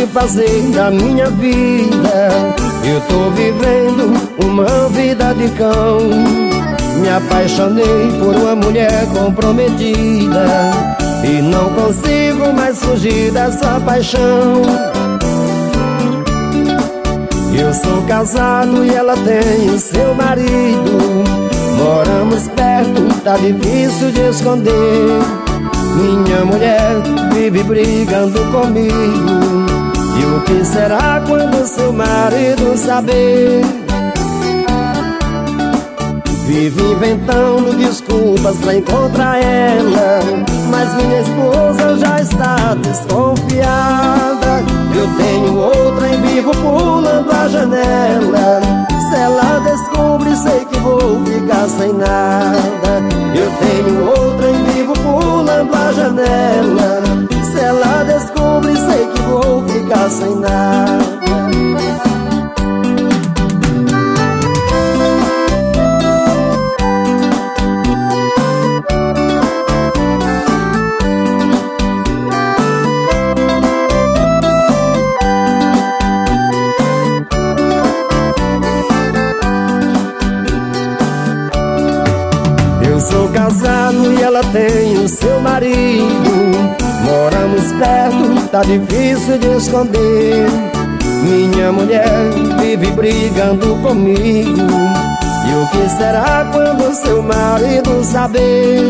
que fazer da minha vida. Eu tô vivendo uma vida de cão. Me apaixonei por uma mulher comprometida e não consigo mais fugir dessa paixão. Eu sou casado e ela tem o seu marido. Moramos perto, tá difícil de esconder. Minha mulher vive brigando comigo. E o que será quando seu marido saber? Vive inventando desculpas pra encontrar ela, mas minha esposa já está desconfiada. Eu tenho outra e vivo pulando a janela. Se ela descobre, sei que vou ficar sem nada. Eu tenho outra e vivo pulando a janela. Se ela descobre, sei que vou ficar sem nada. Eu sou casado e ela tem o seu marido. Moramos perto, tá difícil de esconder. Minha mulher vive brigando comigo. E o que será quando seu marido saber?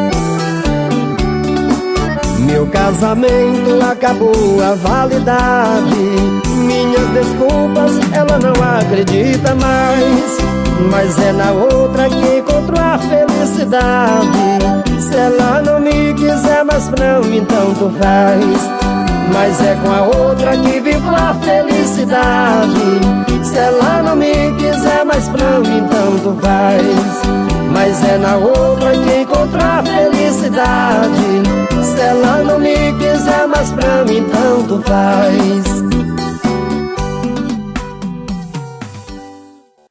Meu casamento acabou a validade. Minhas desculpas ela não acredita mais, mas é na outra que encontro a felicidade. Se ela não me quiser mais pra mim, então tu faz, mas é com a outra que vivo a felicidade. Se ela não me quiser mais pra mim, então tu faz, mas é na outra que encontro a felicidade. Se ela não me quiser mais pra mim, então tu faz.